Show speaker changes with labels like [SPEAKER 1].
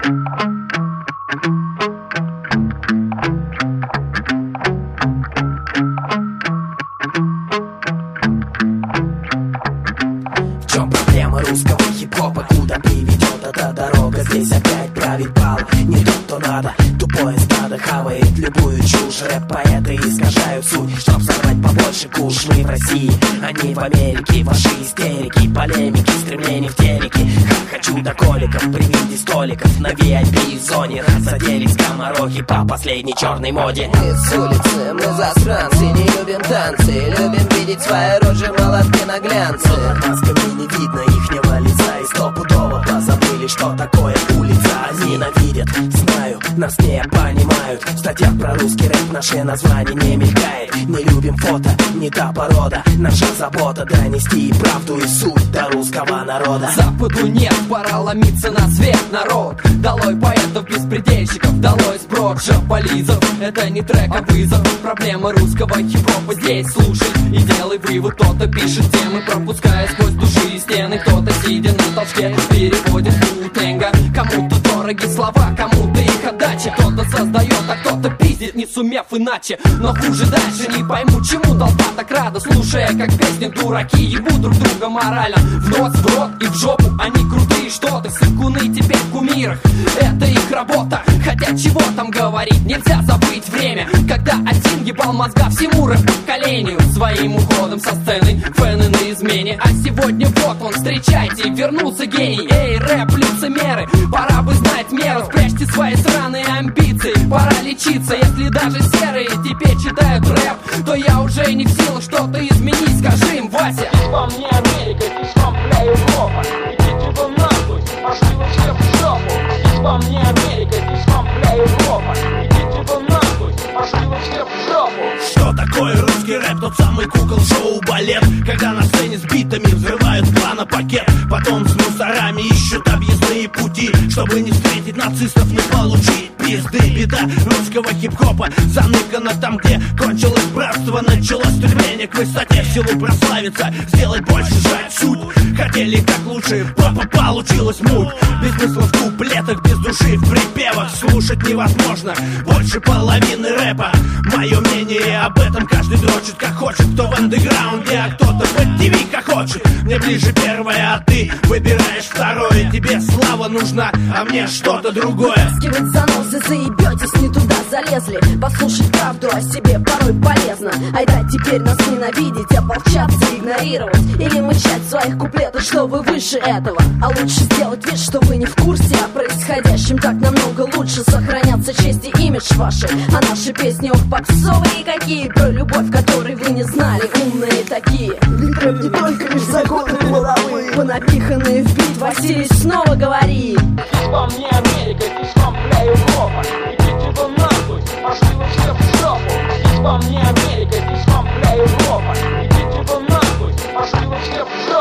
[SPEAKER 1] В чем проблема русского хип-хопа? Куда приведет эта дорога? Здесь опять правит бал не тот, кто надо. Тупое стадо хавает любую чушь. Рэп-поэты искажают суть, чтоб сорвать побольше куш. Мы в России, они в Америке. Ваши истерики, полемики, стремления в телеке. Хочу до коликов при виде столиков на VIP-зоне. Разоделись скоморохи по последней черной моде.
[SPEAKER 2] Мы с улицы, мы засранцы, не любим танцы. Любим видеть свои рожи, молотки на глянце.
[SPEAKER 1] Под масками не видно ихнего лица. И стопудово позабыли, что такое улица. Они ненавидят, знаю, нас не понимают. В статьях про русский рэп наше название не мелькает. Не любим фото, не та порода. Наша забота донести правду и суть до русского народа.
[SPEAKER 3] Западу нет, пора ломиться на свет, народ. Долой поэтов, беспредельщиков, долой сброд жополизов. Это не трек, а вызов. Проблема русского хип-хопа здесь. Слушай и делай вывод. Кто-то пишет темы, пропуская сквозь души и стены. Кто-то, сидя на толчке, переводит Wu-Tang. Кому-то дороги слова, кому-то их отдача. Кто-то создает, а кто-то пиздит, не сумев иначе. Но хуже дальше, не пойму, чему толпа так рада, слушая, как песни дураки ебут друг друга морально. В нос, в рот и в жопу, они крутые что-то. Сыкуны теперь в кумирах, это их работа. Хотя чего там говорить, нельзя забыть время, когда один ебал мозга всему рэп-поколению. Своим уходом со сцены фэны на измене. А сегодня вот он, встречайте, вернулся гений. Эй, рэп-лицемеры, пора бы знать меру. Спрячьте свои сраные амбиции, пора лечиться. Если даже серые теперь читают рэп, то я уже не в силах что-то изменить. Скажи им, Вася.
[SPEAKER 4] Письма мне Америка, письма бля Европа. Идите вы нахуй, пошли вы все в жопу. Письма мне Америка, письма бля Европа. Идите вы нахуй, пошли вы все в жопу.
[SPEAKER 5] Что такое русский рэп? Тот самый кукол-шоу балет, когда на сцене с битами взрывают плана пакет. Потом с мусорами ищут объездные пути, чтобы не встретить нацистов, не получить пизды. Беда русского хип-хопа заныкана там, где кончилось братство. Началось стремление к высоте, в силу прославиться, сделать больше, жать суть. Хотели как лучше, получилось муть. Без смысла в куплетах, без души в припевах. Слушать невозможно больше половины рэпа. Мое мнение об этом каждый дрочит как хочет. Кто в андеграунде, а кто-то в ТВ как хочет. Мне ближе первое, а ты выбираешь второе. Тебе слава нужна, а мне что-то другое.
[SPEAKER 6] Скивать заносы, заебетесь, не туда залезли. Послушать правду о себе порой полезно. Айда теперь нас ненавидеть, ополчаться, игнорировать. Или мычать в своих куплетах, что вы выше этого. А лучше сделать вид, что вы не в курсе о происходящем. Так намного лучше сохранятся честь и имидж ваши. А наши песни, ох, попсовые какие. Про любовь, которой вы не знали, умные такие.
[SPEAKER 2] Ведь рэп не только лишь законы половые.
[SPEAKER 6] Понапиханные в бит, Василий снова говори.
[SPEAKER 4] Письма мне Америка, письма бля Европа. Идите вы нахуй, пошли вы все в жопу. Письма мне Америка, письма бля Европа. Идите вы нахуй, пошли вы все в жопу.